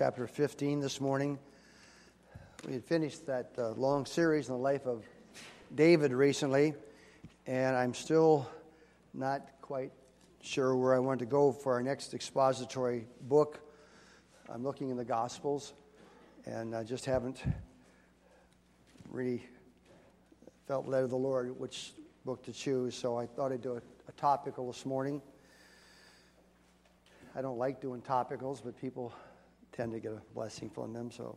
chapter 15 this morning. We had finished that long series on the life of David recently, and I'm still not quite sure where I want to go for our next expository book. I'm looking in the Gospels, and I just haven't really felt led of the Lord which book to choose, so I thought I'd do a topical this morning. I don't like doing topicals, but people tend to get a blessing from them. So,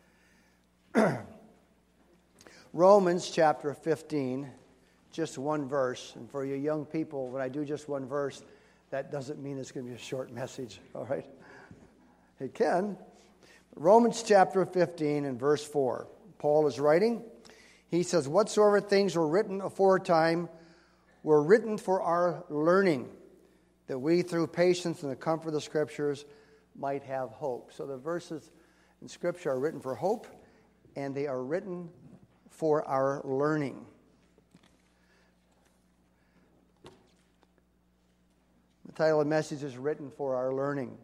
Romans chapter 15, just one verse. And for you young people, when I do just one verse, that doesn't mean it's going to be a short message, all right? It can. Romans chapter 15 and verse 4. Paul is writing. He says, "Whatsoever things were written aforetime were written for our learning, that we through patience and the comfort of the Scriptures might have hope." So the verses in Scripture are written for hope, and they are written for our learning. The title of the message is "Written for Our Learning."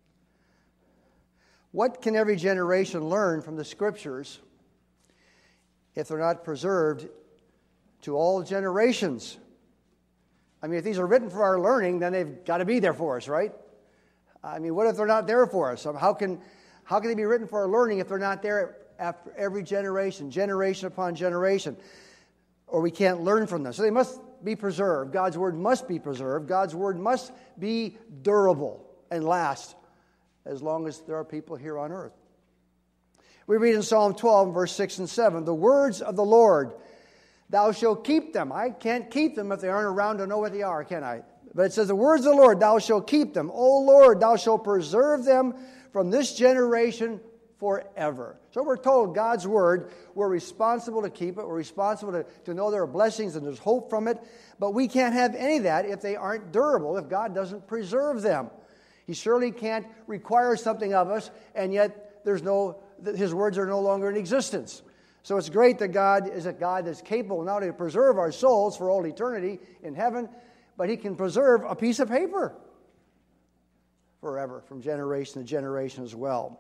What can every generation learn from the Scriptures if they're not preserved to all generations? I mean, if these are written for our learning, then they've got to be there for us, right? I mean, what if they're not there for us? How can they be written for our learning if they're not there after every generation, generation upon generation? Or we can't learn from them. So they must be preserved. God's Word must be preserved. God's Word must be durable and last as long as there are people here on earth. We read in Psalm 12, verse 6 and 7, "The words of the Lord, thou shalt keep them." I can't keep them if they aren't around to know what they are, can I? But it says, "The words of the Lord, thou shalt keep them. O Lord, thou shalt preserve them from this generation forever." So we're told God's Word, we're responsible to keep it. We're responsible to know there are blessings and there's hope from it. But we can't have any of that if they aren't durable, if God doesn't preserve them. He surely can't require something of us, and yet His words are no longer in existence. So it's great that God is a God that's capable not only to preserve our souls for all eternity in heaven, but He can preserve a piece of paper forever, from generation to generation as well.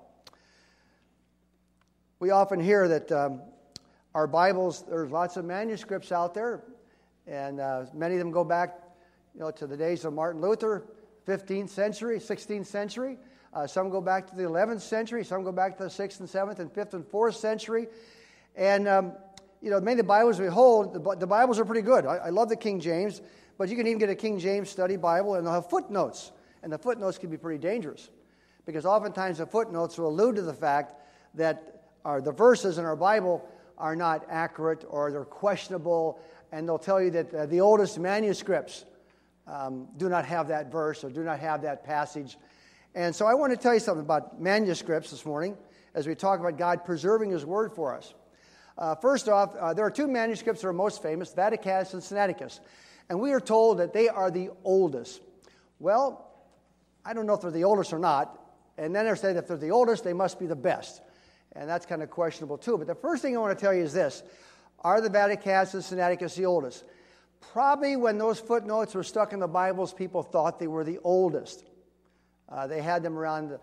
We often hear that our Bibles, there's lots of manuscripts out there, and many of them go back, to the days of Martin Luther, 15th century, 16th century. Some go back to the 11th century. Some go back to the 6th and 7th and 5th and 4th century. And, many of the Bibles we hold, the Bibles are pretty good. I love the King James, but you can even get a King James study Bible, and they'll have footnotes. And the footnotes can be pretty dangerous, because oftentimes the footnotes will allude to the fact that the verses in our Bible are not accurate, or they're questionable, and they'll tell you that the oldest manuscripts do not have that verse or do not have that passage. And so I want to tell you something about manuscripts this morning as we talk about God preserving His Word for us. First off, there are two manuscripts that are most famous, Vaticanus and Sinaiticus. And we are told that they are the oldest. Well, I don't know if they're the oldest or not. And then they're saying if they're the oldest, they must be the best. And that's kind of questionable too. But the first thing I want to tell you is this. Are the Vaticanus and Sinaiticus the oldest? Probably when those footnotes were stuck in the Bibles, people thought they were the oldest. They had them around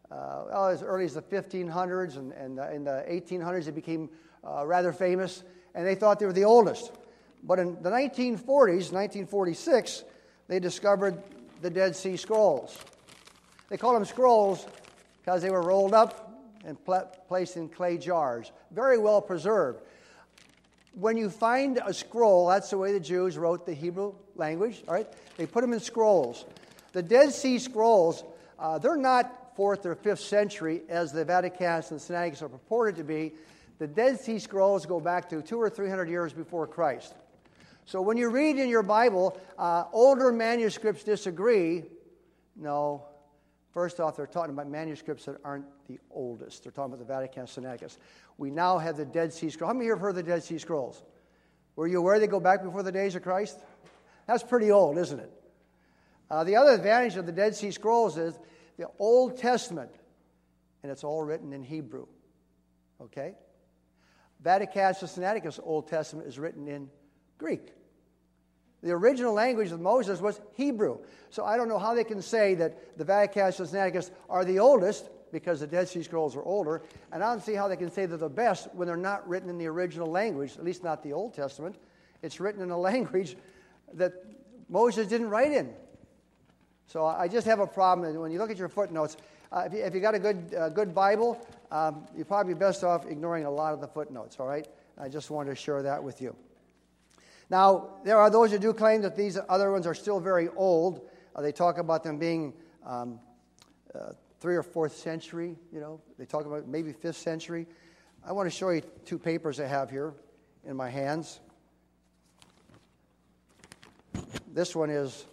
as early as the 1500s, and in the 1800s they became rather famous, and they thought they were the oldest. But in the 1940s, 1946, they discovered the Dead Sea Scrolls. They called them scrolls because they were rolled up and placed in clay jars, very well preserved. When you find a scroll, that's the way the Jews wrote the Hebrew language, all right? They put them in scrolls. The Dead Sea Scrolls, they're not 4th or 5th century as the Vaticanus and Sinaiticus are purported to be. The Dead Sea Scrolls go back to 200 or 300 years before Christ. So when you read in your Bible, older manuscripts disagree. No. First off, they're talking about manuscripts that aren't the oldest. They're talking about the Vaticanus and Sinaiticus. We now have the Dead Sea Scrolls. How many of you have heard of the Dead Sea Scrolls? Were you aware they go back before the days of Christ? That's pretty old, isn't it? The other advantage of the Dead Sea Scrolls is the Old Testament, and it's all written in Hebrew. Okay? Vaticanus and Sinaiticus' Old Testament is written in Greek. The original language of Moses was Hebrew. So I don't know how they can say that the Vaticanus and Sinaiticus are the oldest, because the Dead Sea Scrolls are older, and I don't see how they can say they're the best when they're not written in the original language, at least not the Old Testament. It's written in a language that Moses didn't write in. So I just have a problem. And when you look at your footnotes, if you got a good Bible, you're probably best off ignoring a lot of the footnotes, all right? I just wanted to share that with you. Now, there are those who do claim that these other ones are still very old. They talk about them being 3rd or 4th century, They talk about maybe 5th century. I want to show you 2 papers I have here in my hands. This one is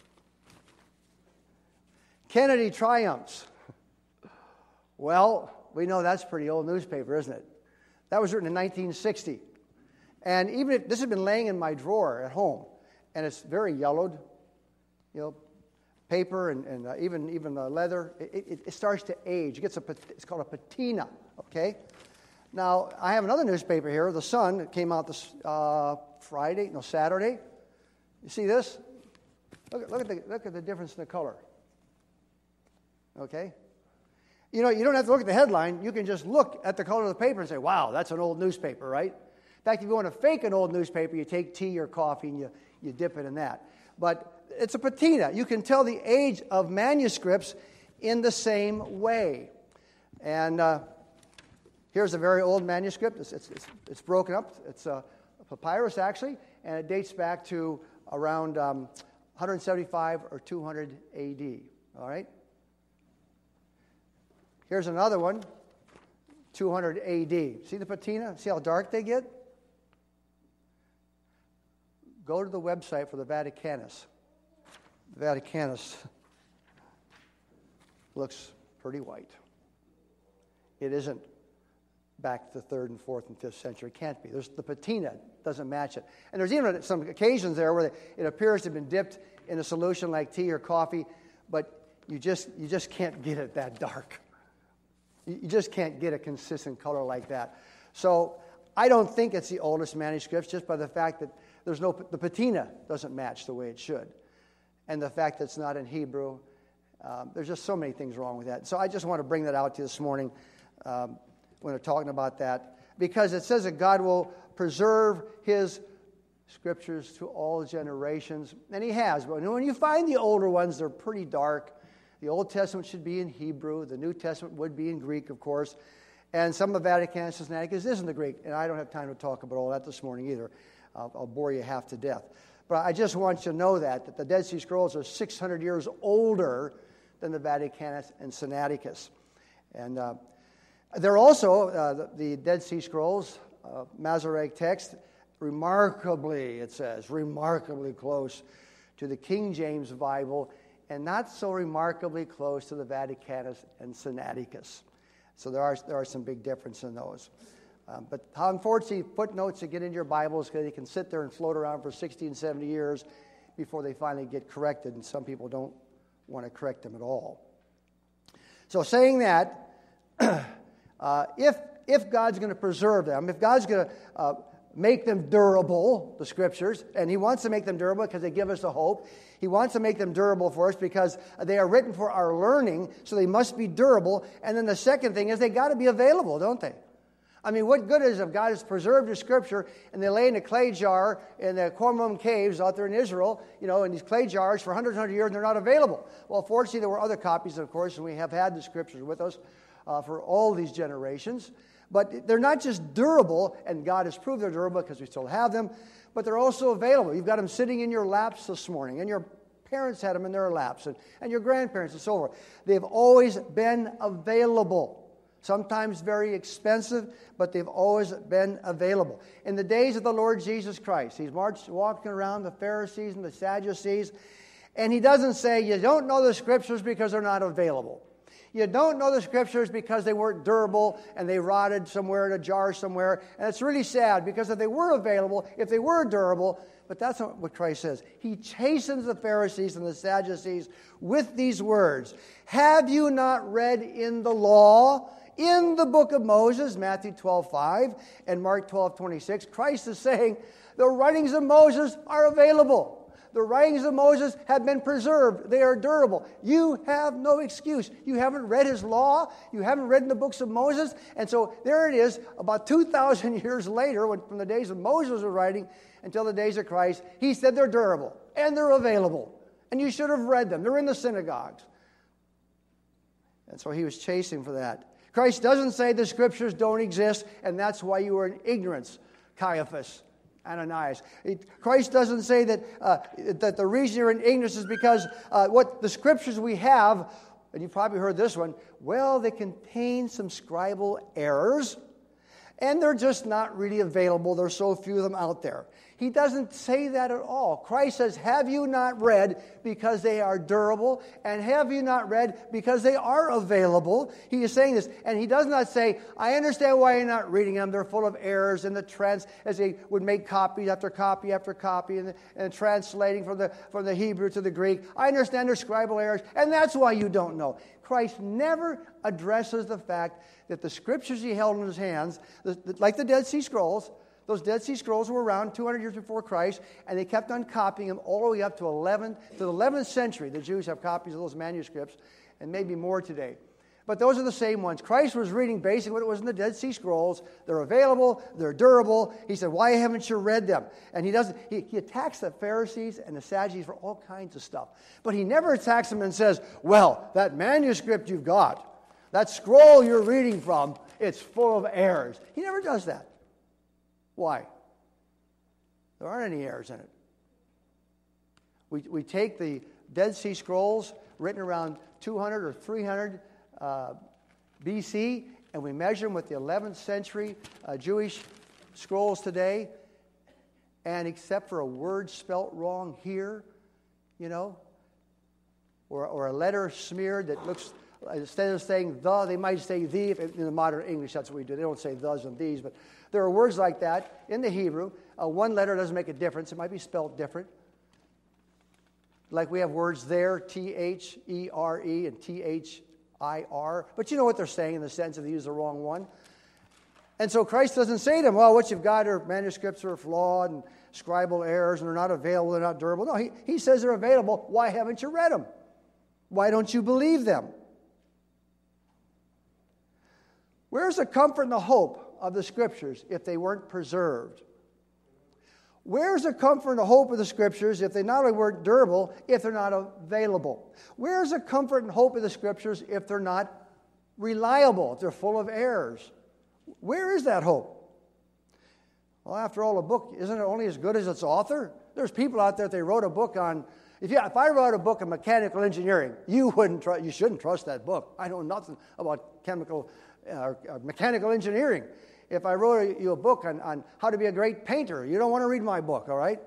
Kennedy Triumphs. Well, we know that's a pretty old newspaper, isn't it? That was written in 1960. And even if this has been laying in my drawer at home, and it's very yellowed, paper and even the leather, it starts to age. It's called a patina, okay? Now, I have another newspaper here, The Sun. It came out this Saturday. You see this? Look at the difference in the color. Okay? You don't have to look at the headline. You can just look at the color of the paper and say, wow, that's an old newspaper, right? In fact, if you want to fake an old newspaper, you take tea or coffee and you dip it in that. But it's a patina. You can tell the age of manuscripts in the same way. And here's a very old manuscript. It's broken up. It's a papyrus, actually, and it dates back to around 175 or 200 A.D., all right? Here's another one, 200 A.D. See the patina? See how dark they get? Go to the website for the Vaticanus. The Vaticanus looks pretty white. It isn't back to the 3rd and 4th and 5th century. It can't be. The patina doesn't match it. And there's even some occasions there where it appears to have been dipped in a solution like tea or coffee, but you just can't get it that dark. You just can't get a consistent color like that. So I don't think it's the oldest manuscripts just by the fact that the patina doesn't match the way it should. And the fact that it's not in Hebrew. There's just so many things wrong with that. So I just want to bring that out to you this morning when we're talking about that. Because it says that God will preserve His Scriptures to all generations. And He has. But when you find the older ones, they're pretty dark. The Old Testament should be in Hebrew. The New Testament would be in Greek, of course. And some of Vaticanus and Sinaiticus is in the Greek. And I don't have time to talk about all that this morning either. I'll bore you half to death. But I just want you to know that the Dead Sea Scrolls are 600 years older than the Vaticanus and Sinaiticus. And they're also, the Dead Sea Scrolls, Masoretic text, remarkably close to the King James Bible, and not so remarkably close to the Vaticanus and Sinaiticus. So there are some big differences in those. But unfortunately, footnotes that get into your Bibles, because they can sit there and float around for 60 and 70 years before they finally get corrected, and some people don't want to correct them at all. So saying that, if God's going to preserve them, if God's going to make them durable, the Scriptures, and He wants to make them durable because they give us a hope. He wants to make them durable for us because they are written for our learning, so they must be durable. And then the second thing is they got to be available, don't they? I mean, what good is it if God has preserved His Scripture and they lay in a clay jar in the Qumran caves out there in Israel, in these clay jars for hundreds and years and they're not available? Well, fortunately, there were other copies, of course, and we have had the Scriptures with us for all these generations. But they're not just durable, and God has proved they're durable because we still have them, but they're also available. You've got them sitting in your laps this morning, and your parents had them in their laps, and your grandparents and so forth. They've always been available. Sometimes very expensive, but they've always been available. In the days of the Lord Jesus Christ, He's walking around the Pharisees and the Sadducees, and He doesn't say, you don't know the Scriptures because they're not available. You don't know the Scriptures because they weren't durable and they rotted somewhere in a jar somewhere. And it's really sad because if they were available, if they were durable, but that's not what Christ says. He chastens the Pharisees and the Sadducees with these words. Have you not read in the law, in the book of Moses, Matthew 12:5 and Mark 12:26, Christ is saying the writings of Moses are available. The writings of Moses have been preserved. They are durable. You have no excuse. You haven't read his law. You haven't read in the books of Moses. And so there it is, about 2,000 years later, from the days of Moses was writing until the days of Christ, he said they're durable and they're available. And you should have read them. They're in the synagogues. And so he was chasing for that. Christ doesn't say the Scriptures don't exist, and that's why you were in ignorance, Caiaphas, Ananias. Christ doesn't say that the reason you're in ignorance is because what the Scriptures we have, and you've probably heard this one, well, they contain some scribal errors, and they're just not really available. There's so few of them out there. He doesn't say that at all. Christ says, have you not read because they are durable? And have you not read because they are available? He is saying this. And he does not say, I understand why you're not reading them. They're full of errors in the as they would make copy after copy after copy and translating from the Hebrew to the Greek. I understand there's scribal errors, and that's why you don't know. Christ never addresses the fact that the Scriptures he held in his hands, like the Dead Sea Scrolls, those Dead Sea Scrolls were around 200 years before Christ, and they kept on copying them all the way up to the 11th century. The Jews have copies of those manuscripts, and maybe more today. But those are the same ones. Christ was reading basically what it was in the Dead Sea Scrolls. They're available. They're durable. He said, why haven't you read them? And he attacks the Pharisees and the Sadducees for all kinds of stuff. But he never attacks them and says, well, that manuscript you've got, that scroll you're reading from, it's full of errors. He never does that. Why? There aren't any errors in it. We take the Dead Sea Scrolls written around 200 or 300 BC, and we measure them with the 11th century Jewish scrolls today, and except for a word spelt wrong here, or a letter smeared that looks, instead of saying the, they might say the. In the modern English, that's what we do. They don't say thes and these, but there are words like that in the Hebrew. One letter doesn't make a difference. It might be spelled different. Like we have words there, T-H-E-R-E and T-H-I-R. But you know what they're saying in the sense of they use the wrong one. And so Christ doesn't say to them, well, what you've got are manuscripts are flawed and scribal errors and they're not available, they're not durable. No, he says they're available. Why haven't you read them? Why don't you believe them? Where's the comfort and the hope of the Scriptures if they weren't preserved? Where's the comfort and the hope of the Scriptures if they not only weren't durable, if they're not available? Where's the comfort and hope of the Scriptures if they're not reliable, if they're full of errors? Where is that hope? Well, after all, a book, isn't it only as good as its author? There's people out there, they wrote a book on, if I wrote a book on mechanical engineering, you shouldn't trust that book. I know nothing about mechanical engineering. If I wrote you a book on how to be a great painter, you don't want to read my book, all right?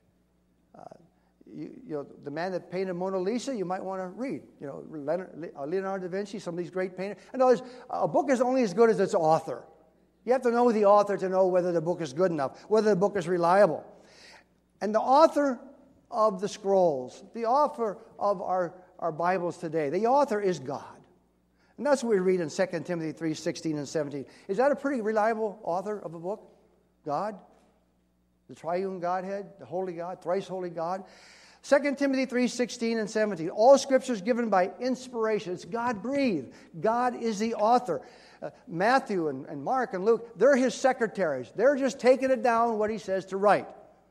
The man that painted Mona Lisa, you might want to read. Leonardo da Vinci, some of these great painters. In other words, a book is only as good as its author. You have to know the author to know whether the book is good enough, whether the book is reliable. And the author of the scrolls, the author of our Bibles today, the author is God. And that's what we read in 2 Timothy 3:16 and 17. Is that a pretty reliable author of a book? God? The triune Godhead, the holy God, thrice holy God. 2 Timothy 3:16 and 17. All Scripture is given by inspiration. It's God-breathed. God is the author. Matthew and Mark and Luke, they're his secretaries. They're just taking it down what he says to write.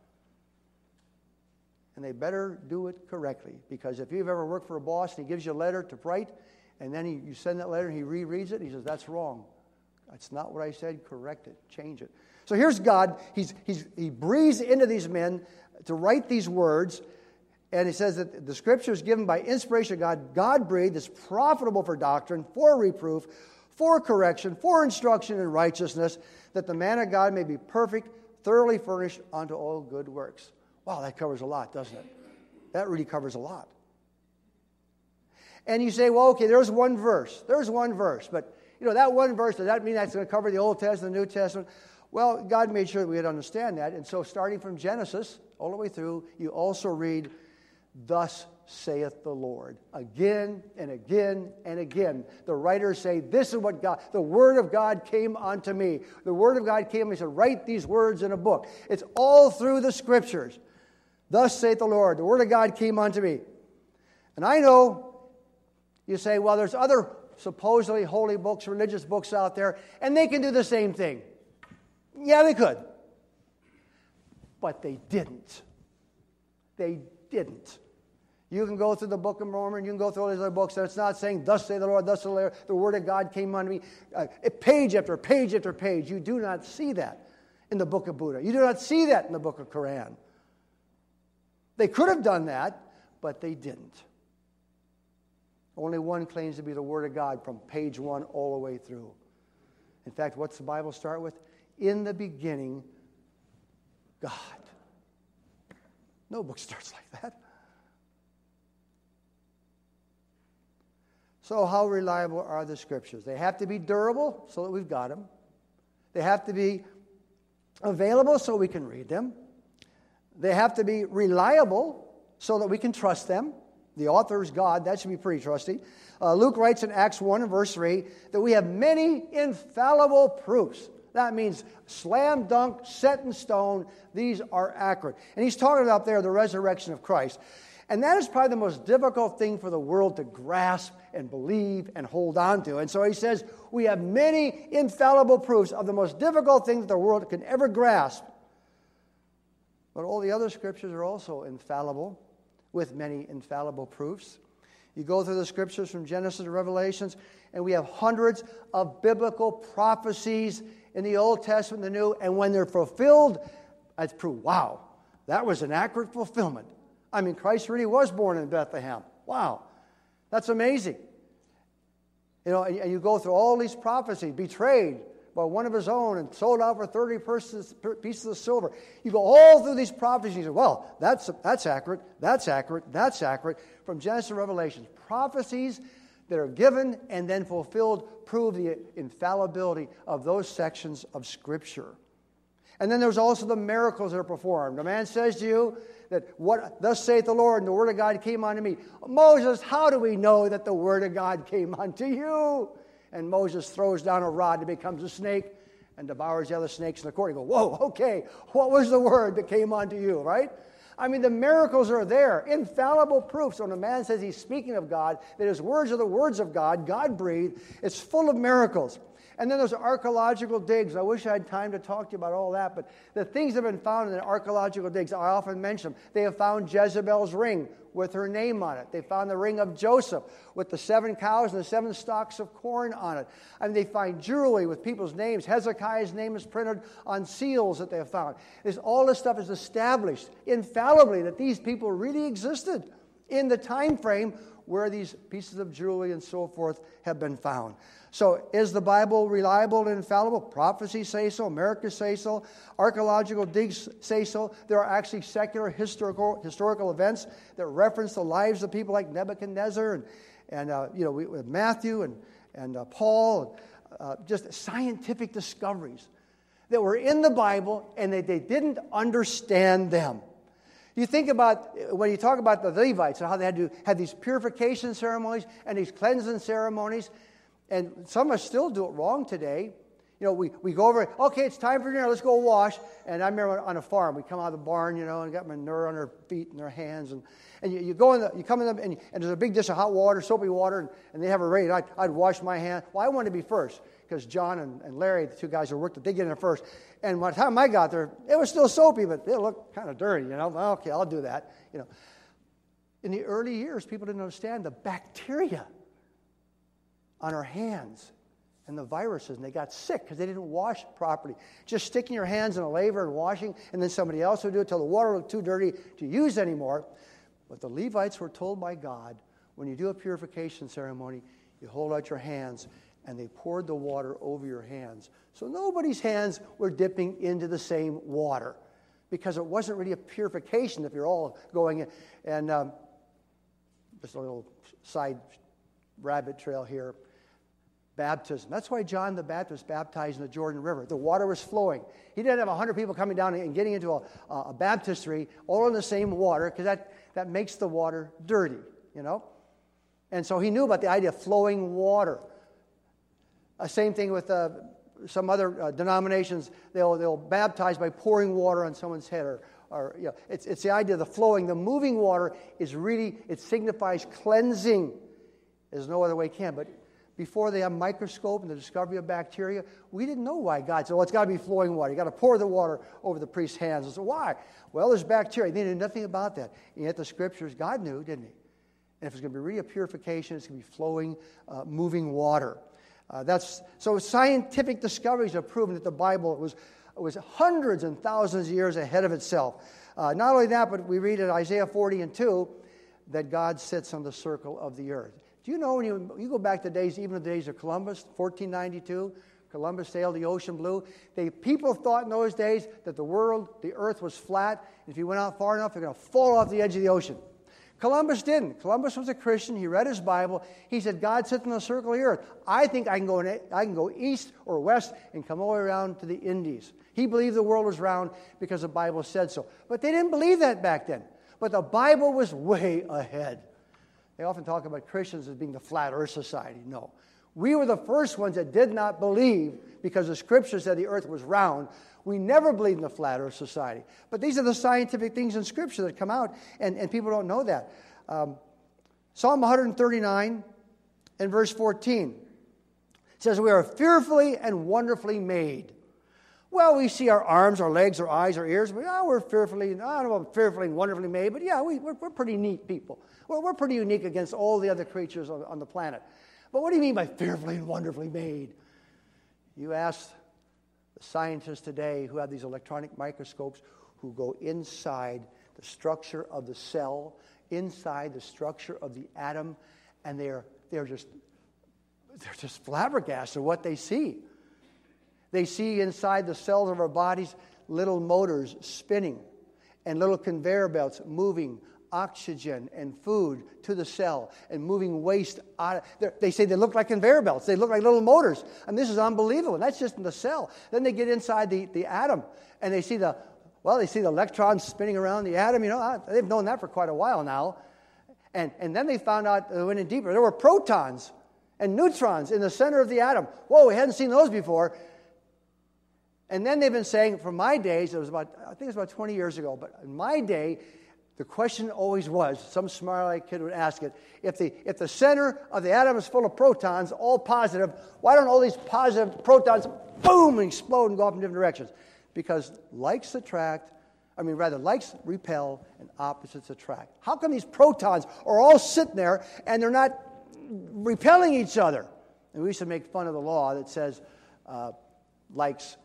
And they better do it correctly. Because if you've ever worked for a boss and he gives you a letter to write, and then you send that letter and he rereads it, and he says, that's wrong. That's not what I said. Correct it. Change it. So here's God. He breathes into these men to write these words. And he says that the Scripture is given by inspiration of God. God-breathed is profitable for doctrine, for reproof, for correction, for instruction in righteousness, that the man of God may be perfect, thoroughly furnished unto all good works. Wow, that covers a lot, doesn't it? That really covers a lot. And you say, well, okay, there's one verse. There's one verse. But, that one verse, does that mean that's going to cover the Old Testament, the New Testament? Well, God made sure that we would understand that. And so starting from Genesis all the way through, you also read, thus saith the Lord. Again and again and again. The writers say, this is what God, the Word of God came unto me. The Word of God came and he said, write these words in a book. It's all through the Scriptures. Thus saith the Lord, the word of God came unto me. And I know, you say, well, there's other supposedly holy books, religious books out there, and they can do the same thing. Yeah, they could. But they didn't. They didn't. You can go through the Book of Mormon, you can go through all these other books, and it's not saying, thus say the Lord, thus say the Lord, the word of God came unto me. Page after page after page. You do not see that in the Book of Buddha. You do not see that in the Book of Quran. They could have done that, but they didn't. Only one claims to be the Word of God from page 1 all the way through. In fact, what's the Bible start with? In the beginning, God. No book starts like that. So how reliable are the Scriptures? They have to be durable so that we've got them. They have to be available so we can read them. They have to be reliable so that we can trust them. The author is God. That should be pretty trusty. Luke writes in Acts 1 and verse 3 that we have many infallible proofs. That means slam dunk, set in stone. These are accurate. And he's talking about there the resurrection of Christ. And that is probably the most difficult thing for the world to grasp and believe and hold on to. And so he says, we have many infallible proofs of the most difficult thing that the world can ever grasp. But all the other scriptures are also infallible, with many infallible proofs. You go through the scriptures from Genesis to Revelations, and we have hundreds of biblical prophecies in the Old Testament and the New, and when they're fulfilled, that's proof. Wow, that was an accurate fulfillment. I mean, Christ really was born in Bethlehem. Wow, that's amazing. You know, and you go through all these prophecies, betrayed by one of his own and sold out for 30 pieces of silver. You go all through these prophecies and you say, well, that's accurate, that's accurate, that's accurate. From Genesis to Revelation, prophecies that are given and then fulfilled prove the infallibility of those sections of Scripture. And then there's also the miracles that are performed. A man says to you that, what thus saith the Lord, and the word of God came unto me. Moses, how do we know that the word of God came unto you? And Moses throws down a rod that becomes a snake and devours the other snakes in the court. You go, whoa, okay, what was the word that came unto you, right? I mean, the miracles are there, infallible proofs. When a man says he's speaking of God, that his words are the words of God, God-breathed, it's full of miracles. And then there's archaeological digs. I wish I had time to talk to you about all that, but the things that have been found in the archaeological digs, I often mention them. They have found Jezebel's ring with her name on it. They found the ring of Joseph with the 7 cows and the 7 stalks of corn on it. And they find jewelry with people's names. Hezekiah's name is printed on seals that they have found. All this stuff is established infallibly that these people really existed in the time frame where these pieces of jewelry and so forth have been found. So is the Bible reliable and infallible? Prophecies say so. Miracles say so. Archaeological digs say so. There are actually secular historical events that reference the lives of people like Nebuchadnezzar with Matthew and Paul. Just scientific discoveries that were in the Bible and they didn't understand them. You think about, when you talk about the Levites and how they had to have these purification ceremonies and these cleansing ceremonies, and some of us still do it wrong today. You know, we go over, okay, it's time for dinner, let's go wash. And I remember on a farm, we come out of the barn, and got manure on our feet and our hands. And you go in, you come in, and there's a big dish of hot water, soapy water, and they have it ready. I'd wash my hand. Well, I wanted to be first, because John and Larry, the 2 guys who worked, they get in there first. And by the time I got there, it was still soapy, but it looked kind of dirty, Well, okay, I'll do that, In the early years, people didn't understand the bacteria on our hands and the viruses, and they got sick because they didn't wash properly. Just sticking your hands in a laver and washing, and then somebody else would do it till the water looked too dirty to use anymore. But the Levites were told by God, when you do a purification ceremony, you hold out your hands, and they poured the water over your hands. So nobody's hands were dipping into the same water, because it wasn't really a purification if you're all going in. And just a little side rabbit trail here. Baptism. That's why John the Baptist baptized in the Jordan River. The water was flowing. He didn't have 100 people coming down and getting into a baptistry all in the same water, because that makes the water dirty, And so he knew about the idea of flowing water. Same thing with some other denominations. They'll baptize by pouring water on someone's head it's the idea of the flowing. The moving water is really, it signifies cleansing. There's no other way it can. But before they have a microscope and the discovery of bacteria, we didn't know why God said, it's got to be flowing water. You got to pour the water over the priest's hands. And so why? Well, there's bacteria. They knew nothing about that. And yet the Scriptures, God knew, didn't He? And if it's going to be really a purification, it's going to be flowing, moving water. So scientific discoveries have proven that the Bible was hundreds and thousands of years ahead of itself. Not only that, but we read in Isaiah 40:2 that God sits on the circle of the earth. Do you know when you go back to days, even the days of Columbus, 1492, Columbus sailed the ocean blue. People thought in those days that the earth was flat, and if you went out far enough, you're going to fall off the edge of the ocean. Columbus didn't. Columbus was a Christian. He read his Bible. He said, God sits on the circle of the earth. I think I can go east or west and come all the way around to the Indies. He believed the world was round because the Bible said so. But they didn't believe that back then. But the Bible was way ahead. They often talk about Christians as being the flat earth society. No. We were the first ones that did not believe because the Scripture said the earth was round. We never believed in the flat earth society. But these are the scientific things in Scripture that come out, and people don't know that. Psalm 139 and verse 14 says, we are fearfully and wonderfully made. Well, we see our arms, our legs, our eyes, our ears. We're fearfully, I don't know about fearfully and wonderfully made, but yeah, we're pretty neat people. We're pretty unique against all the other creatures on the planet. But what do you mean by fearfully and wonderfully made? You ask the scientists today who have these electronic microscopes who go inside the structure of the cell, inside the structure of the atom, and they're just flabbergasted at what they see. They see inside the cells of our bodies little motors spinning and little conveyor belts moving oxygen and food to the cell and moving waste out. They say they look like conveyor belts. They look like little motors. And this is unbelievable. And that's just in the cell. Then they get inside the atom and they see the electrons spinning around the atom. They've known that for quite a while now. And then they found out, they went in deeper, there were protons and neutrons in the center of the atom. Whoa, we hadn't seen those before. And then they've been saying, from my days, I think it was about 20 years ago, but in my day, the question always was, some smart kid would ask it, if the center of the atom is full of protons, all positive, why don't all these positive protons, boom, and explode and go off in different directions? Because likes repel and opposites attract. How come these protons are all sitting there and they're not repelling each other? And we used to make fun of the law that says likes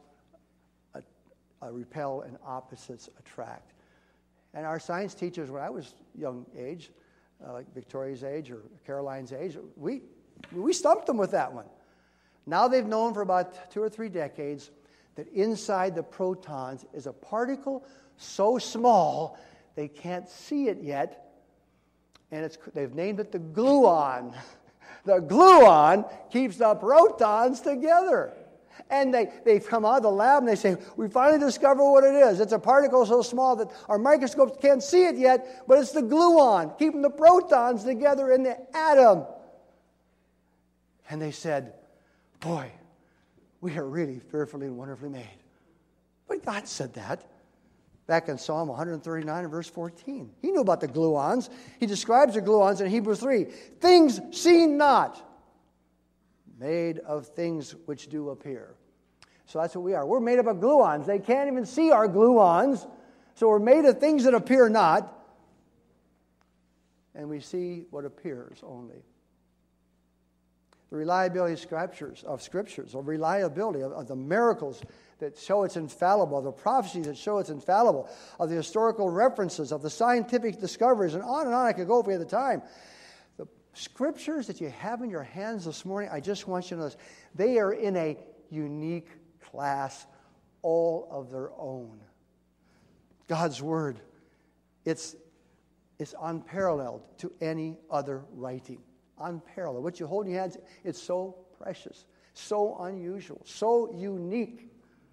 repel and opposites attract. And our science teachers, when I was young age, like Victoria's age or Caroline's age, we stumped them with that one. Now they've known for about 2 or 3 decades that inside the protons is a particle so small they can't see it yet, and they've named it the gluon. The gluon keeps the protons together. And they've come out of the lab and they say, we finally discovered what it is. It's a particle so small that our microscopes can't see it yet, but it's the gluon, keeping the protons together in the atom. And they said, boy, we are really fearfully and wonderfully made. But God said that back in Psalm 139 and verse 14. He knew about the gluons. He describes the gluons in Hebrews 3. Things seen not, made of things which do appear. So that's what we are. We're made up of gluons. They can't even see our gluons. So we're made of things that appear not. And we see what appears only. The reliability of scriptures, the reliability of the miracles that show it's infallible, of the prophecies that show it's infallible, of the historical references, of the scientific discoveries, and on I could go if we had the time. The scriptures that you have in your hands this morning, I just want you to know this, they are in a unique class all of their own. God's Word, it's unparalleled to any other writing. Unparalleled. What you hold in your hands, it's so precious, so unusual, so unique.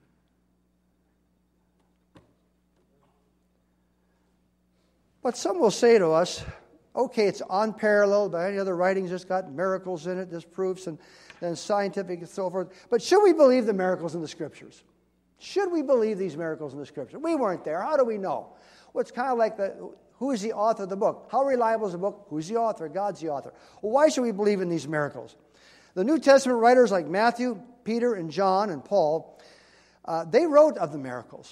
But some will say to us, okay, it's unparalleled by any other writings, it's got miracles in it, there's proofs and scientific and so forth. But should we believe the miracles in the Scriptures? Should we believe these miracles in the Scripture? We weren't there. How do we know? Well, it's kind of like who is the author of the book? How reliable is the book? Who's the author? God's the author. Well, why should we believe in these miracles? The New Testament writers like Matthew, Peter, and John, and Paul, they wrote of the miracles.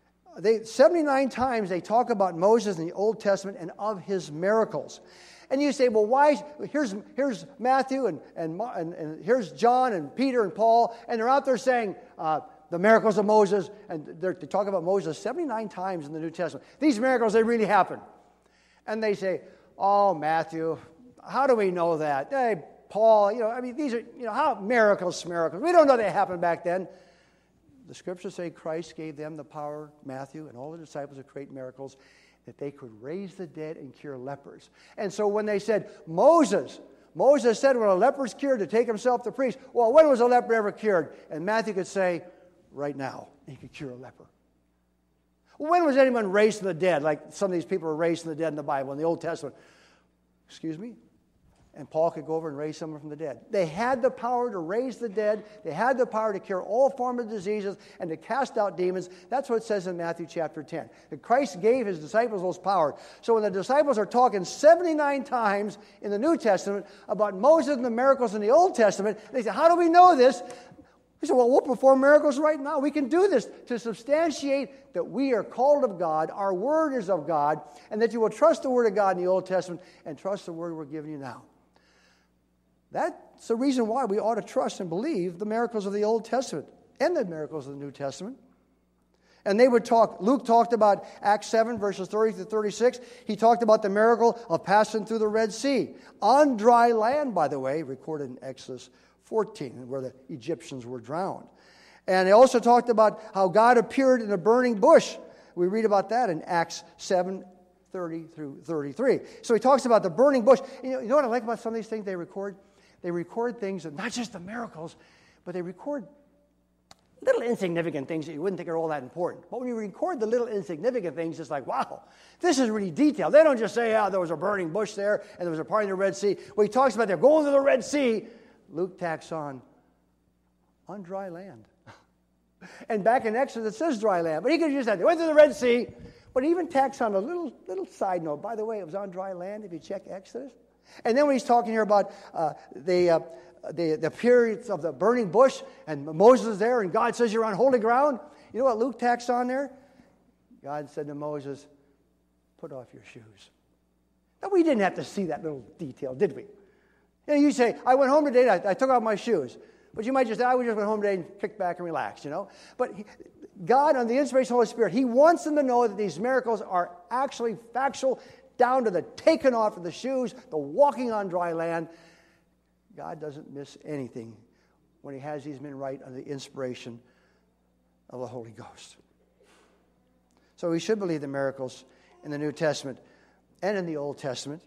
79 times they talk about Moses in the Old Testament and of his miracles. And you say, well, why? Here's Matthew, and here's John, and Peter, and Paul, and they're out there saying the miracles of Moses, and they talk about Moses 79 times in the New Testament. These miracles, they really happened. And they say, oh, Matthew, how do we know that? Hey, Paul, these are, how miracles. We don't know they happened back then. The Scriptures say Christ gave them the power, Matthew, and all the disciples to create miracles, that they could raise the dead and cure lepers. And so when they said, Moses said when a leper's cured to take himself to priest, well, when was a leper ever cured? And Matthew could say, right now, he could cure a leper. When was anyone raised from the dead, like some of these people were raised from the dead in the Bible, in the Old Testament? Excuse me? And Paul could go over and raise someone from the dead. They had the power to raise the dead. They had the power to cure all forms of diseases and to cast out demons. That's what it says in Matthew chapter 10. That Christ gave his disciples those powers. So when the disciples are talking 79 times in the New Testament about Moses and the miracles in the Old Testament, they say, how do we know this? We say, well, we'll perform miracles right now. We can do this to substantiate that we are called of God, our word is of God, and that you will trust the word of God in the Old Testament and trust the word we're giving you now. That's the reason why we ought to trust and believe the miracles of the Old Testament and the miracles of the New Testament. And they would talk, Luke talked about Acts 7, verses 30 to 36. He talked about the miracle of passing through the Red Sea. On dry land, by the way, recorded in Exodus 14, where the Egyptians were drowned. And he also talked about how God appeared in a burning bush. We read about that in Acts 7, 30 through 33. So he talks about the burning bush. You know what I like about some of these things they record? They record things, that not just the miracles, but they record little insignificant things that you wouldn't think are all that important. But when you record the little insignificant things, it's like, wow, this is really detailed. They don't just say, there was a burning bush there, and there was a part in the Red Sea. When he talks about they're going to the Red Sea, Luke tacks on dry land. And back in Exodus, it says dry land. But he could have just said, they went to the Red Sea. But he even tacks on a little side note. By the way, it was on dry land, if you check Exodus. And then when he's talking here about the periods of the burning bush, and Moses is there, and God says you're on holy ground, you know what Luke tacks on there? God said to Moses, put off your shoes. Now, we didn't have to see that little detail, did we? You say, I went home today, I took off my shoes. But you might just say, I just went home today and kicked back and relaxed, But God, on the inspiration of the Holy Spirit, he wants them to know that these miracles are actually factual, down to the taking off of the shoes, the walking on dry land. God doesn't miss anything when he has these men write under the inspiration of the Holy Ghost. So we should believe the miracles in the New Testament and in the Old Testament.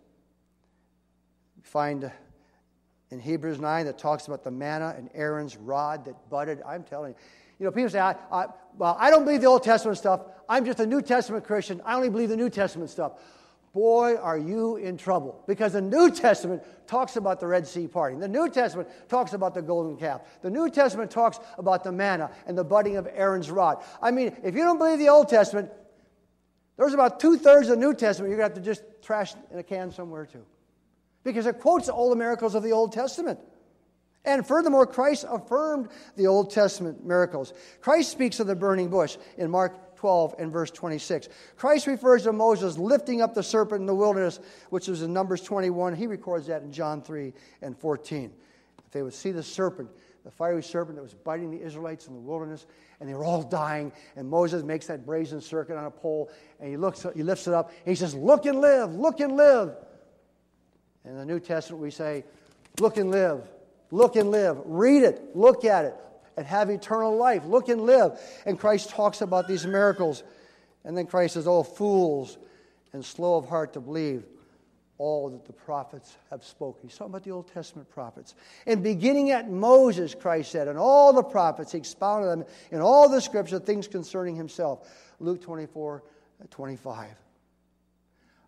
We find in Hebrews 9 that talks about the manna and Aaron's rod that budded. I'm telling you. People say, I don't believe the Old Testament stuff. I'm just a New Testament Christian. I only believe the New Testament stuff. Boy, are you in trouble. Because the New Testament talks about the Red Sea parting. The New Testament talks about the golden calf. The New Testament talks about the manna and the budding of Aaron's rod. If you don't believe the Old Testament, there's about 2/3 of the New Testament you're going to have to just trash in a can somewhere too. Because it quotes all the miracles of the Old Testament. And furthermore, Christ affirmed the Old Testament miracles. Christ speaks of the burning bush in Mark 12 and verse 26. Christ refers to Moses lifting up the serpent in the wilderness, which was in Numbers 21. He records that in John 3 and 14. If they would see the serpent, the fiery serpent that was biting the Israelites in the wilderness, and they were all dying, and Moses makes that brazen serpent on a pole, and he lifts it up, and he says, look and live, look and live. In the New Testament we say, look and live, read it, look at it, and have eternal life. Look and live. And Christ talks about these miracles. And then Christ says, oh, fools and slow of heart to believe all that the prophets have spoken. He's talking about the Old Testament prophets. And beginning at Moses, Christ said, and all the prophets, he expounded them in all the scripture, things concerning himself. Luke 24:25.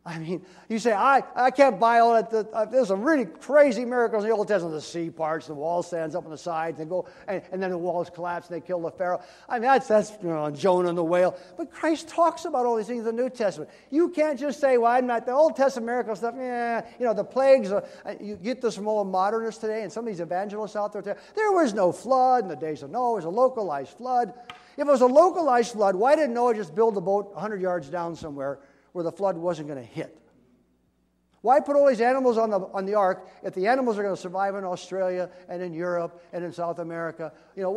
I mean, you say, I can't buy all that. There's some really crazy miracles in the Old Testament. The sea parts, the wall stands up on the sides, and and then the walls collapse, and they kill the Pharaoh. I mean, that's Jonah and the whale. But Christ talks about all these things in the New Testament. You can't just say, well, I'm not, the Old Testament miracle stuff, the plagues. You get this from all modernists today, and some of these evangelists out there was no flood in the days of Noah. It was a localized flood. If it was a localized flood, why didn't Noah just build a boat 100 yards down somewhere where the flood wasn't going to hit? Why put all these animals on the ark if the animals are going to survive in Australia and in Europe and in South America?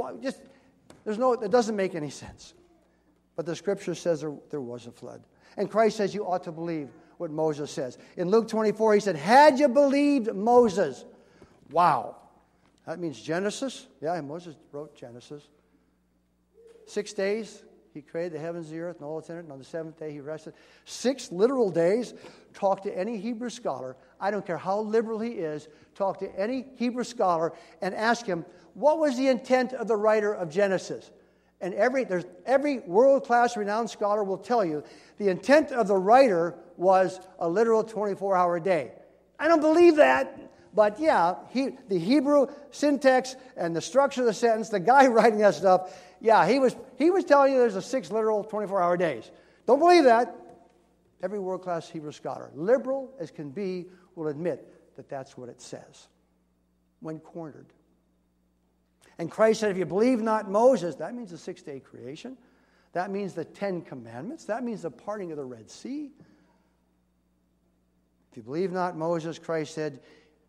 It doesn't make any sense. But the Scripture says there was a flood. And Christ says you ought to believe what Moses says. In Luke 24, he said, had you believed Moses? Wow. That means Genesis. Yeah, Moses wrote Genesis. 6 days. He created the heavens, the earth, and all that's in it. And on the seventh day, he rested. 6 literal days. Talk to any Hebrew scholar. I don't care how liberal he is. Talk to any Hebrew scholar and ask him, what was the intent of the writer of Genesis? And every world-class renowned scholar will tell you the intent of the writer was a literal 24-hour day. I don't believe that. But yeah, the Hebrew syntax and the structure of the sentence, the guy writing that stuff, yeah, he was telling you there's a 6 literal 24-hour days. Don't believe that. Every world-class Hebrew scholar, liberal as can be, will admit that that's what it says when cornered. And Christ said, if you believe not Moses, that means the 6-day creation. That means the 10 commandments. That means the parting of the Red Sea. If you believe not Moses, Christ said,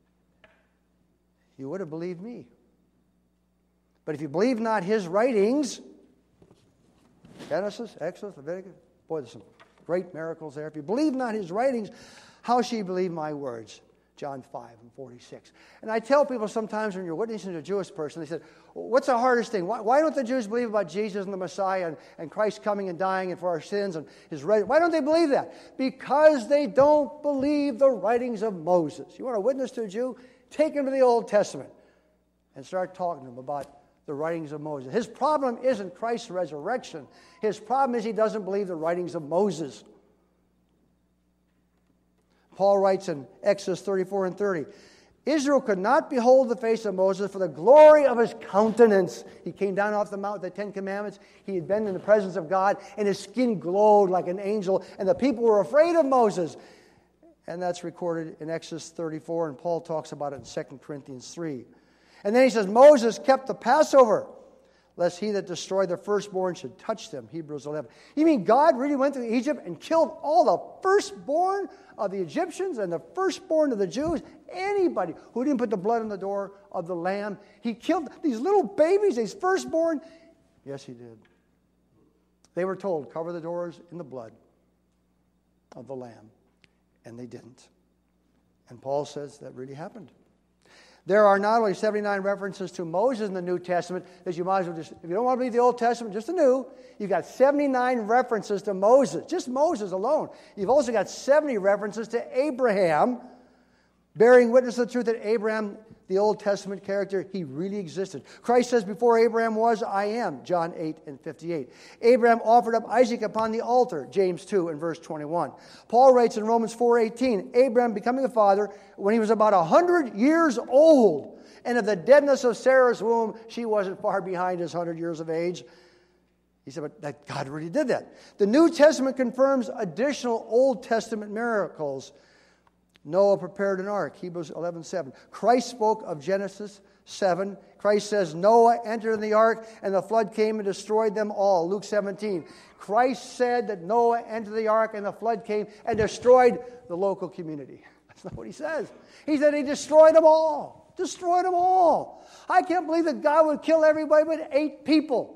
you would have believed me. But if you believe not his writings, Genesis, Exodus, Leviticus, boy, there's some great miracles there. If you believe not his writings, how shall you believe my words? John 5:46. And I tell people sometimes when you're witnessing to a Jewish person, they said, what's the hardest thing? Why don't the Jews believe about Jesus and the Messiah and Christ coming and dying and for our sins and his resurrection? Why don't they believe that? Because they don't believe the writings of Moses. You want to witness to a Jew? Take him to the Old Testament and start talking to him about the writings of Moses. His problem isn't Christ's resurrection. His problem is he doesn't believe the writings of Moses. Paul writes in Exodus 34:30, Israel could not behold the face of Moses for the glory of his countenance. He came down off the mount with the 10 Commandments. He had been in the presence of God, and his skin glowed like an angel, and the people were afraid of Moses. And that's recorded in Exodus 34, and Paul talks about it in 2 Corinthians 3. And then he says, Moses kept the Passover, lest he that destroyed the firstborn should touch them. Hebrews 11. You mean God really went to Egypt and killed all the firstborn of the Egyptians and the firstborn of the Jews? Anybody who didn't put the blood on the door of the lamb. He killed these little babies, these firstborn. Yes, he did. They were told, cover the doors in the blood of the lamb. And they didn't. And Paul says that really happened. There are not only 79 references to Moses in the New Testament, that you might as well just, if you don't want to believe the Old Testament, just the New, you've got 79 references to Moses, just Moses alone. You've also got 70 references to Abraham, bearing witness to the truth that Abraham, the Old Testament character, he really existed. Christ says, before Abraham was, I am, John 8:58. Abraham offered up Isaac upon the altar, James 2 and verse 21. Paul writes in Romans 4:18, Abraham becoming a father when he was about 100 years old, and of the deadness of Sarah's womb, she wasn't far behind his 100 years of age. He said, but that God really did that. The New Testament confirms additional Old Testament miracles. Noah prepared an ark, Hebrews 11:7. Christ spoke of Genesis 7. Christ says, Noah entered in the ark, and the flood came and destroyed them all, Luke 17. Christ said that Noah entered the ark, and the flood came and destroyed the local community. That's not what he says. He said he destroyed them all. Destroyed them all. I can't believe that God would kill everybody but 8 people.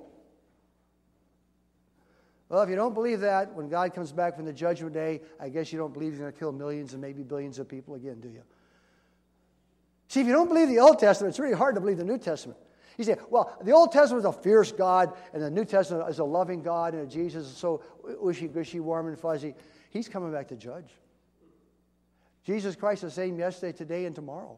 Well, if you don't believe that, when God comes back from the judgment day, I guess you don't believe he's going to kill millions and maybe billions of people again, do you? See, if you don't believe the Old Testament, it's really hard to believe the New Testament. You say, well, the Old Testament was a fierce God, and the New Testament is a loving God, and Jesus is so wishy-gushy, warm and fuzzy. He's coming back to judge. Jesus Christ is the same yesterday, today, and tomorrow.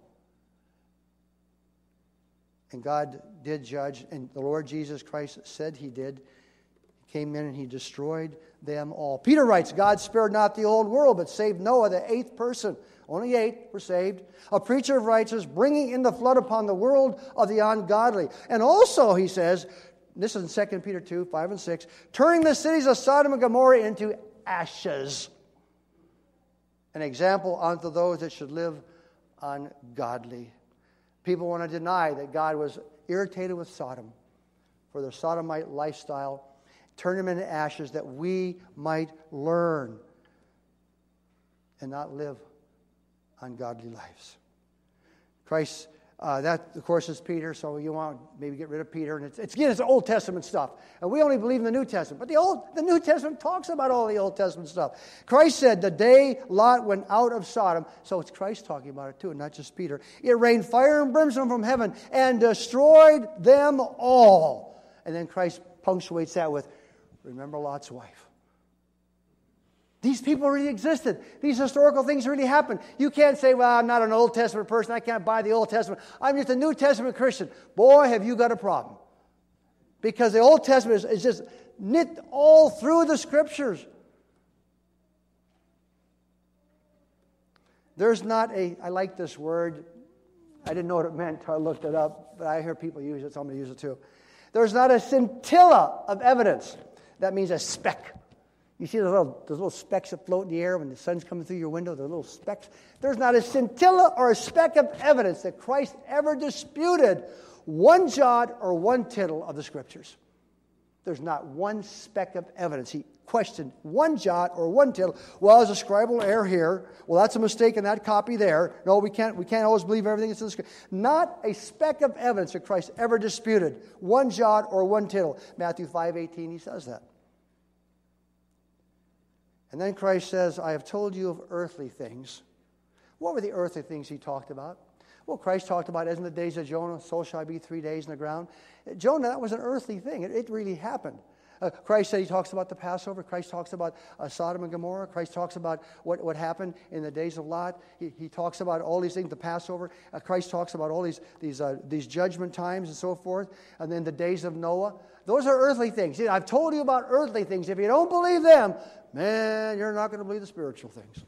And God did judge, and the Lord Jesus Christ said he did. came in and he destroyed them all. Peter writes, God spared not the old world, but saved Noah, the eighth person. Only 8 were saved. A preacher of righteousness, bringing in the flood upon the world of the ungodly. And also, he says, this is in 2 Peter 2, 5 and 6, turning the cities of Sodom and Gomorrah into ashes. An example unto those that should live ungodly. People want to deny that God was irritated with Sodom for their sodomite lifestyle. Turn them into ashes that we might learn and not live ungodly lives. Christ, that of course is Peter, so you want to maybe get rid of Peter. And it's Old Testament stuff. And we only believe in the New Testament. But the New Testament talks about all the Old Testament stuff. Christ said the day Lot went out of Sodom, so it's Christ talking about it too, and not just Peter. It rained fire and brimstone from heaven and destroyed them all. And then Christ punctuates that with, remember Lot's wife. These people really existed. These historical things really happened. You can't say, well, I'm not an Old Testament person. I can't buy the Old Testament. I'm just a New Testament Christian. Boy, have you got a problem. Because the Old Testament is just knit all through the Scriptures. There's not I like this word. I didn't know what it meant until I looked it up, but I hear people use it, so I'm going to use it too. There's not a scintilla of evidence. That means a speck. You see those little specks that float in the air when the sun's coming through your window, the little specks? There's not a scintilla or a speck of evidence that Christ ever disputed one jot or one tittle of the Scriptures. There's not one speck of evidence. He questioned one jot or one tittle. Well, there's a scribal error here. Well, that's a mistake in that copy there. No, we can't always believe everything that's in the Scripture. Not a speck of evidence that Christ ever disputed one jot or one tittle. Matthew 5:18, he says that. And then Christ says, I have told you of earthly things. What were the earthly things he talked about? Well, Christ talked about, as in the days of Jonah, so shall I be 3 days in the ground. Jonah, that was an earthly thing. It really happened. Christ said he talks about the Passover. Christ talks about Sodom and Gomorrah. Christ talks about what happened in the days of Lot. He talks about all these things, the Passover. Christ talks about all these judgment times and so forth. And then the days of Noah. Those are earthly things. See, I've told you about earthly things. If you don't believe them, man, you're not going to believe the spiritual things.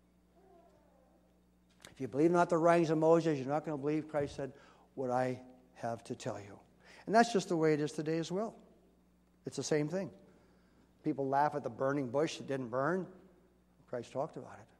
If you believe not the writings of Moses, you're not going to believe, Christ said, what I have to tell you. And that's just the way it is today as well. It's the same thing. People laugh at the burning bush that didn't burn. Christ talked about it.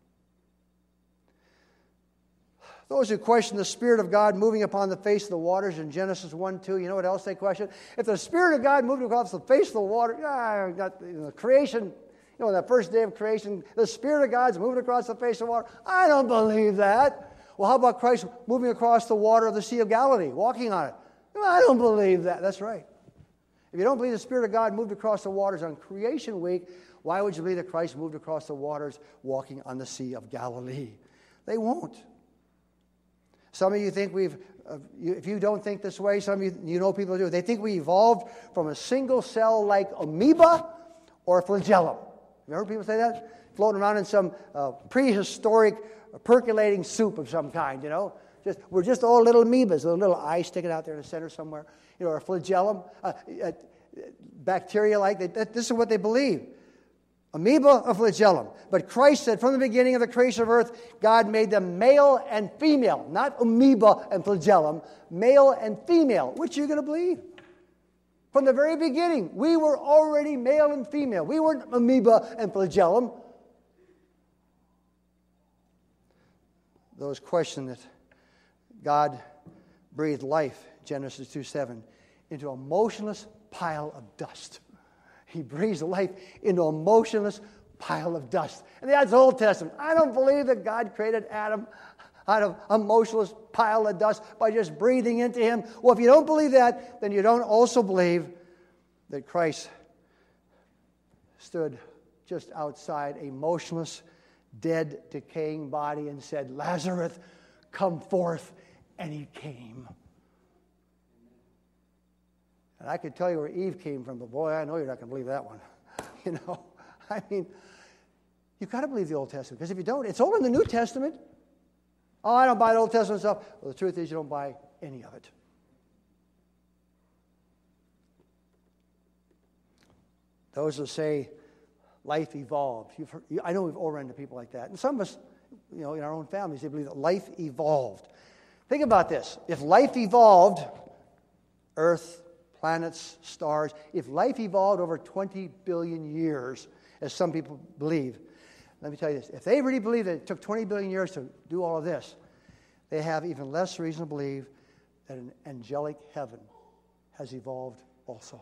Those who question the Spirit of God moving upon the face of the waters in Genesis 1:2, you know what else they question? If the Spirit of God moved across the face of the water, creation, that first day of creation, the Spirit of God's moving across the face of the water. I don't believe that. Well, how about Christ moving across the water of the Sea of Galilee, walking on it? I don't believe that. That's right. If you don't believe the Spirit of God moved across the waters on creation week, why would you believe that Christ moved across the waters walking on the Sea of Galilee? They won't. Some of you think if you don't think this way, some of you know people do. They think we evolved from a single cell like amoeba or flagellum. Have you heard people say that? Floating around in some prehistoric percolating soup of some kind, We're just all little amoebas with a little eye sticking out there in the center somewhere. Or a flagellum, bacteria like that. This is what they believe. Amoeba or flagellum. But Christ said from the beginning of the creation of earth, God made them male and female. Not amoeba and flagellum. Male and female. Which are you going to believe? From the very beginning, we were already male and female. We weren't amoeba and flagellum. Those question that God breathed life, Genesis 2:7, into a motionless pile of dust. He breathes life into a motionless pile of dust. And that's Old Testament. I don't believe that God created Adam out of a motionless pile of dust by just breathing into him. Well, if you don't believe that, then you don't also believe that Christ stood just outside a motionless, dead, decaying body and said, Lazarus, come forth. And he came. And I could tell you where Eve came from, but boy, I know you're not going to believe that one. You've got to believe the Old Testament, because if you don't, it's all in the New Testament. Oh, I don't buy the Old Testament stuff. Well, the truth is you don't buy any of it. Those that say life evolved. I know we've all run into people like that. And some of us, in our own families, they believe that life evolved. Think about this. If life evolved, Earth, planets, stars, if life evolved over 20 billion years, as some people believe, let me tell you this. If they really believe that it took 20 billion years to do all of this, they have even less reason to believe that an angelic heaven has evolved also.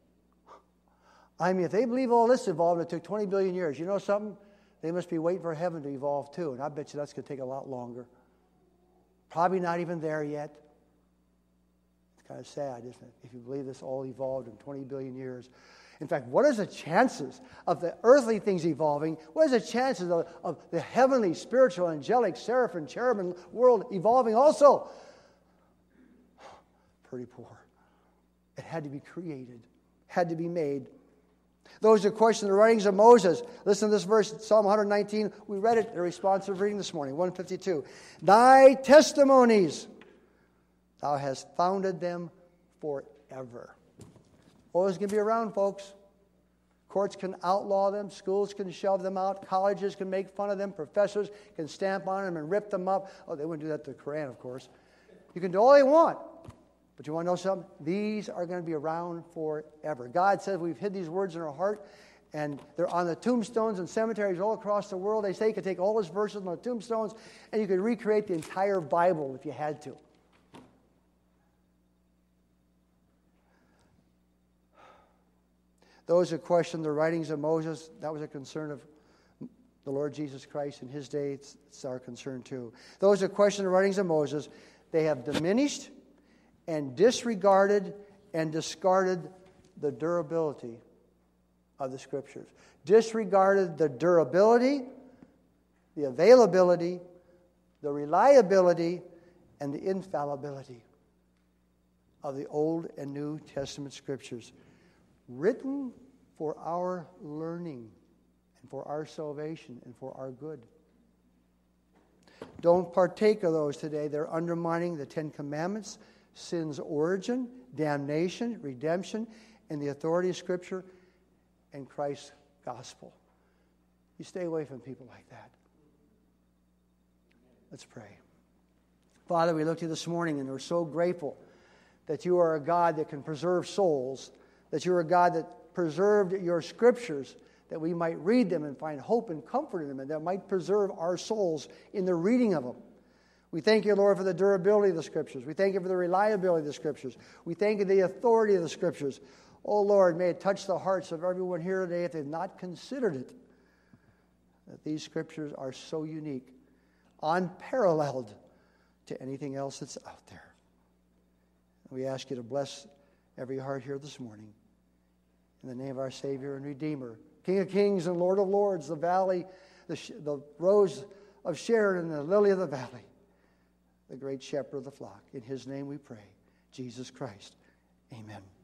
I mean, if they believe all this evolved and it took 20 billion years, you know something? They must be waiting for heaven to evolve too. And I bet you that's going to take a lot longer. Probably not even there yet. It's kind of sad, isn't it? If you believe this all evolved in 20 billion years. In fact, what are the chances of the earthly things evolving? What are the chances of the heavenly, spiritual, angelic, seraphim, cherubim world evolving also? Pretty poor. It had to be created, had to be made. Those who question the writings of Moses, listen to this verse, Psalm 119. We read it in responsive reading this morning, 152. Thy testimonies, thou hast founded them forever. Always going to be around, folks. Courts can outlaw them. Schools can shove them out. Colleges can make fun of them. Professors can stamp on them and rip them up. Oh, they wouldn't do that to the Quran, of course. You can do all they want. But you want to know something? These are going to be around forever. God says we've hid these words in our heart, and they're on the tombstones and cemeteries all across the world. They say you could take all those verses on the tombstones, and you could recreate the entire Bible if you had to. Those who question the writings of Moses, that was a concern of the Lord Jesus Christ in his day. It's our concern too. Those who question the writings of Moses, they have diminished and disregarded and discarded the durability of the Scriptures. Disregarded the durability, the availability, the reliability, and the infallibility of the Old and New Testament Scriptures, written for our learning and for our salvation and for our good. Don't partake of those today. They're undermining the Ten Commandments, sin's origin, damnation, redemption, and the authority of Scripture and Christ's gospel. You stay away from people like that. Let's pray. Father, we look to you this morning and we're so grateful that you are a God that can preserve souls, that you are a God that preserved your Scriptures, that we might read them and find hope and comfort in them, and that might preserve our souls in the reading of them. We thank you, Lord, for the durability of the Scriptures. We thank you for the reliability of the Scriptures. We thank you for the authority of the Scriptures. Oh, Lord, may it touch the hearts of everyone here today if they've not considered it, that these Scriptures are so unique, unparalleled to anything else that's out there. We ask you to bless every heart here this morning. In the name of our Savior and Redeemer, King of kings and Lord of lords, the valley, the rose of Sharon and the lily of the valley, the great shepherd of the flock. In his name we pray. Jesus Christ. Amen.